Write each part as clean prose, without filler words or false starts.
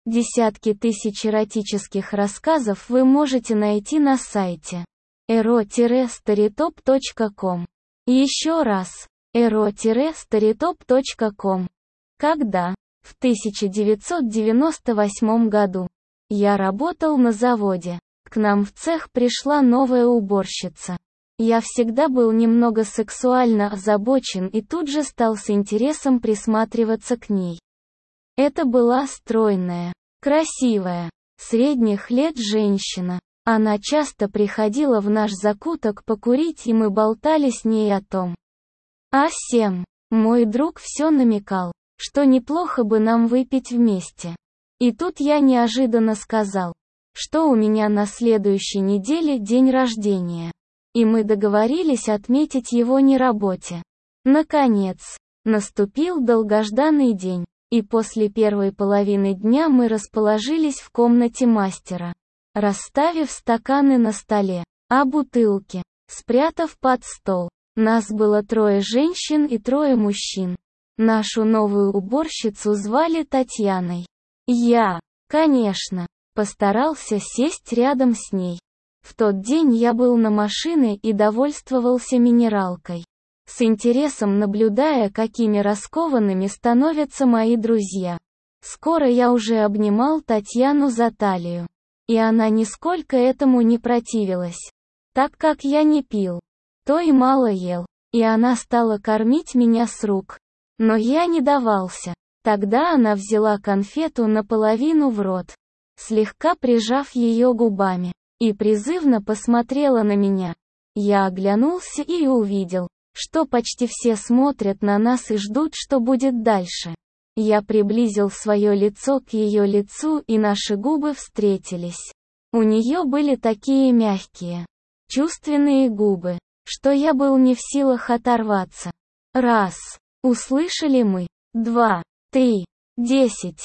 Десятки тысяч эротических рассказов вы можете найти на сайте ero-storytop.com. Еще раз, ero-storytop.com. Когда? В 1998 году. Я работал на заводе. К нам в цех пришла новая уборщица. Я всегда был немного сексуально озабочен и тут же стал с интересом присматриваться к ней. Это была стройная, красивая, средних лет женщина. Она часто приходила в наш закуток покурить, и мы болтали с ней о том. А сем, мой друг все намекал, что неплохо бы нам выпить вместе. И тут я неожиданно сказал, что у меня на следующей неделе день рождения. И мы договорились отметить его не работе. Наконец, наступил долгожданный день. И после первой половины дня мы расположились в комнате мастера, расставив стаканы на столе, а бутылки, спрятав под стол. Нас было 3 женщин и 3 мужчин. Нашу новую уборщицу звали Татьяной. Я, конечно, постарался сесть рядом с ней. В тот день я был на машине и довольствовался минералкой, с интересом наблюдая, какими раскованными становятся мои друзья. Скоро я уже обнимал Татьяну за талию. И она нисколько этому не противилась. Так как я не пил, то и мало ел. И она стала кормить меня с рук. Но я не давался. Тогда она взяла конфету наполовину в рот, слегка прижав ее губами, и призывно посмотрела на меня. Я оглянулся и увидел, что почти все смотрят на нас и ждут, что будет дальше. Я приблизил свое лицо к ее лицу, и наши губы встретились. У нее были такие мягкие, чувственные губы, что я был не в силах оторваться. Раз. Услышали мы. 2, 3, 10,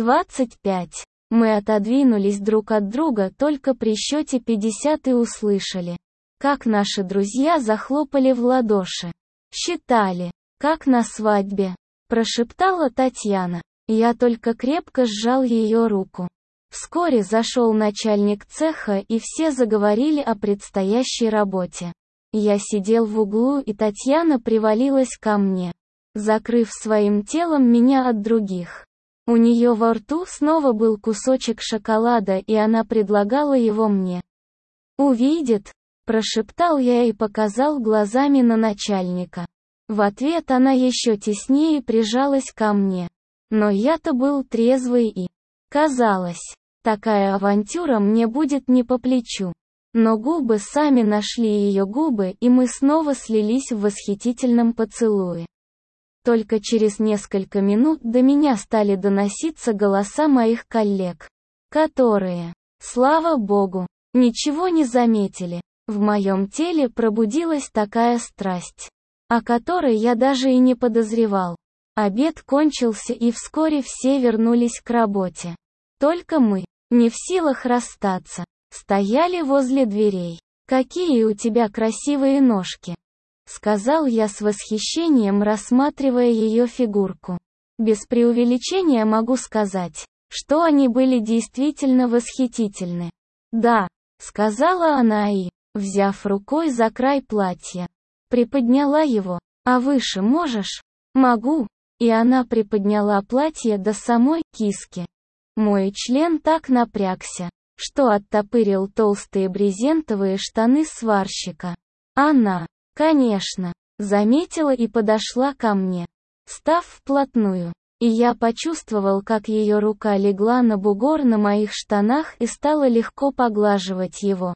25. Мы отодвинулись друг от друга только при счете 50 и услышали, как наши друзья захлопали в ладоши. Считали, как на свадьбе, прошептала Татьяна. Я только крепко сжал ее руку. Вскоре зашел начальник цеха, и все заговорили о предстоящей работе. Я сидел в углу, и Татьяна привалилась ко мне, закрыв своим телом меня от других. У нее во рту снова был кусочек шоколада, и она предлагала его мне. «Увидит», – прошептал я и показал глазами на начальника. В ответ она еще теснее прижалась ко мне. Но я-то был трезвый и, казалось, такая авантюра мне будет не по плечу. Но губы сами нашли ее губы, и мы снова слились в восхитительном поцелуе. Только через несколько минут до меня стали доноситься голоса моих коллег, которые, слава богу, ничего не заметили. В моем теле пробудилась такая страсть, о которой я даже и не подозревал. Обед кончился, и вскоре все вернулись к работе. Только мы, не в силах расстаться, стояли возле дверей. «Какие у тебя красивые ножки!» — сказал я с восхищением, рассматривая ее фигурку. Без преувеличения могу сказать, что они были действительно восхитительны. «Да», — сказала она и, взяв рукой за край платья, приподняла его. «А выше можешь?» «Могу». И она приподняла платье до самой киски. Мой член так напрягся, что оттопырил толстые брезентовые штаны сварщика. Она, конечно, заметила и подошла ко мне, став вплотную. И я почувствовал, как ее рука легла на бугор на моих штанах и стала легко поглаживать его.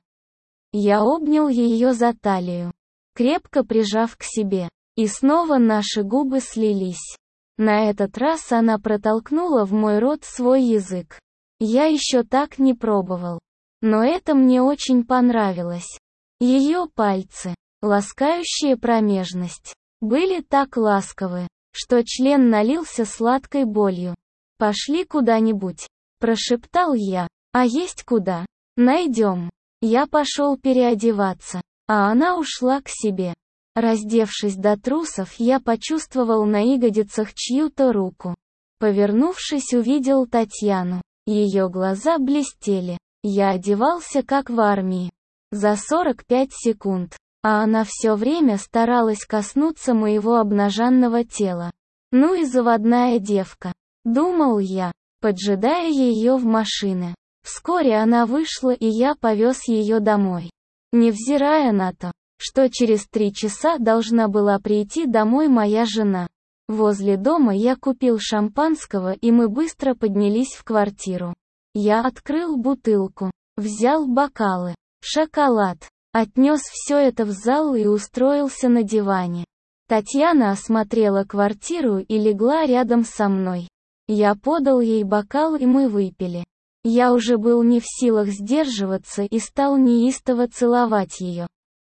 Я обнял ее за талию, крепко прижав к себе. И снова наши губы слились. На этот раз она протолкнула в мой рот свой язык. Я еще так не пробовал. Но это мне очень понравилось. Ее пальцы, ласкающие промежность, были так ласковы, что член налился сладкой болью. «Пошли куда-нибудь», – прошептал я. «А есть куда? Найдем». Я пошел переодеваться, а она ушла к себе. Раздевшись до трусов, я почувствовал на ягодицах чью-то руку. Повернувшись, увидел Татьяну. Ее глаза блестели. Я одевался как в армии. За 45 секунд. А она все время старалась коснуться моего обнаженного тела. Ну и заводная девка. Думал я, поджидая ее в машине. Вскоре она вышла, и я повез ее домой. Невзирая на то, что через 3 часа должна была прийти домой моя жена. Возле дома я купил шампанского, и мы быстро поднялись в квартиру. Я открыл бутылку, взял бокалы, шоколад, отнес все это в зал и устроился на диване. Татьяна осмотрела квартиру и легла рядом со мной. Я подал ей бокал, и мы выпили. Я уже был не в силах сдерживаться и стал неистово целовать ее.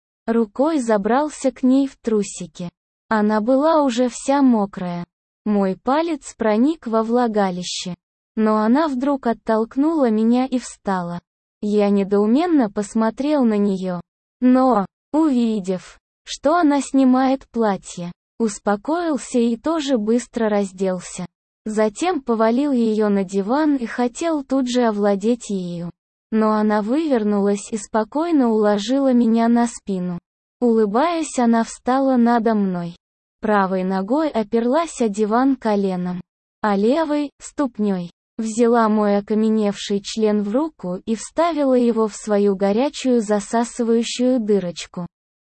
Рукой забрался к ней в трусики. Она была уже вся мокрая. Мой палец проник во влагалище. Но она вдруг оттолкнула меня и встала. Я недоуменно посмотрел на нее. Но, увидев, что она снимает платье, успокоился и тоже быстро разделся. Затем повалил ее на диван и хотел тут же овладеть ею. Но она вывернулась и спокойно уложила меня на спину. Улыбаясь, она встала надо мной. Правой ногой оперлась о диван коленом, а левой – ступней. Взяла мой окаменевший член в руку и вставила его в свою горячую засасывающую дырочку.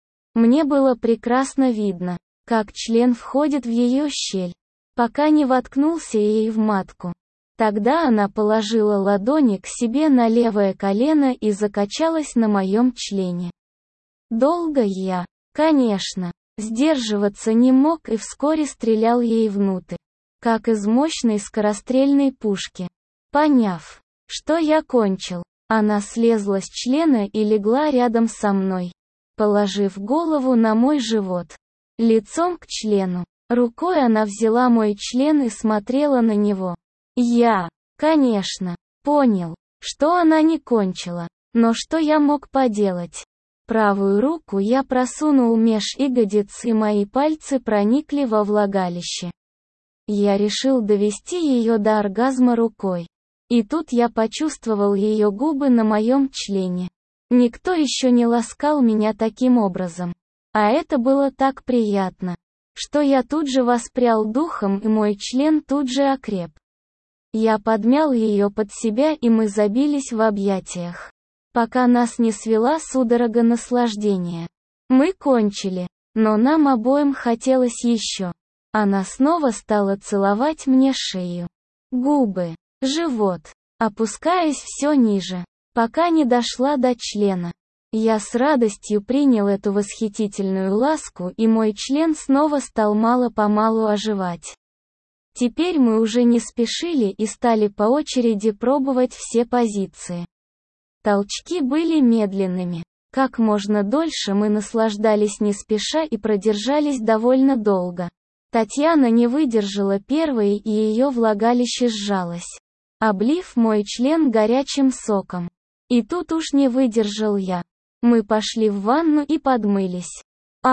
Мне было прекрасно видно, как член входит в ее щель, пока не воткнулся ей в матку. Тогда она положила ладони к себе на левое колено и закачалась на моем члене. Долго я, конечно, сдерживаться не мог и вскоре стрелял ей внутрь, как из мощной скорострельной пушки. Поняв, что я кончил, она слезла с члена и легла рядом со мной, положив голову на мой живот, лицом к члену. Рукой она взяла мой член и смотрела на него. Я, конечно, понял, что она не кончила, но что я мог поделать? Правую руку я просунул меж ягодиц, и мои пальцы проникли во влагалище. Я решил довести ее до оргазма рукой. И тут я почувствовал ее губы на моем члене. Никто еще не ласкал меня таким образом. А это было так приятно, что я тут же воспрял духом, и мой член тут же окреп. Я подмял ее под себя, и мы забились в объятиях, пока нас не свела судорога наслаждения. Мы кончили, но нам обоим хотелось еще. Она снова стала целовать мне шею, губы, живот, опускаясь все ниже, пока не дошла до члена. Я с радостью принял эту восхитительную ласку, и мой член снова стал мало-помалу оживать. Теперь мы уже не спешили и стали по очереди пробовать все позиции. Толчки были медленными. Как можно дольше мы наслаждались не спеша и продержались довольно долго. Татьяна не выдержала первой, и ее влагалище сжалось, облив мой член горячим соком. И тут уж не выдержал я. Мы пошли в ванну и подмылись.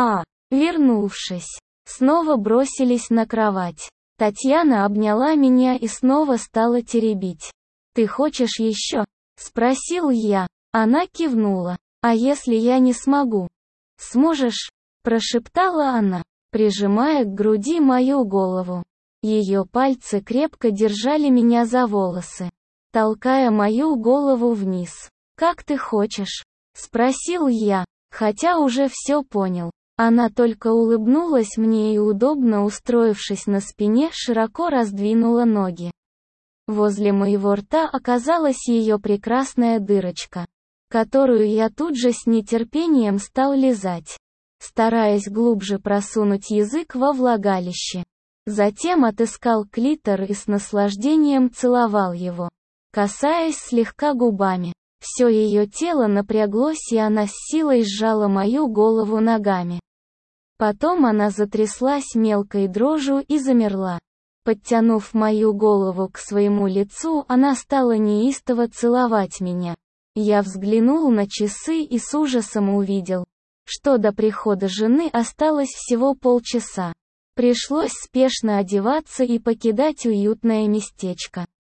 Вернувшись, снова бросились на кровать. Татьяна обняла меня и снова стала теребить. «Ты хочешь еще?» — спросил я. Она кивнула. «А если я не смогу?» «Сможешь?» — прошептала она, прижимая к груди мою голову. Ее пальцы крепко держали меня за волосы, толкая мою голову вниз. «Как ты хочешь?» — спросил я, хотя уже все понял. Она только улыбнулась мне и, удобно устроившись на спине, широко раздвинула ноги. Возле моего рта оказалась ее прекрасная дырочка, которую я тут же с нетерпением стал лизать, стараясь глубже просунуть язык во влагалище. Затем отыскал клитор и с наслаждением целовал его, касаясь слегка губами. Все ее тело напряглось, и она с силой сжала мою голову ногами. Потом она затряслась мелкой дрожью и замерла. Подтянув мою голову к своему лицу, она стала неистово целовать меня. Я взглянул на часы и с ужасом увидел, что до прихода жены осталось всего полчаса. Пришлось спешно одеваться и покидать уютное местечко.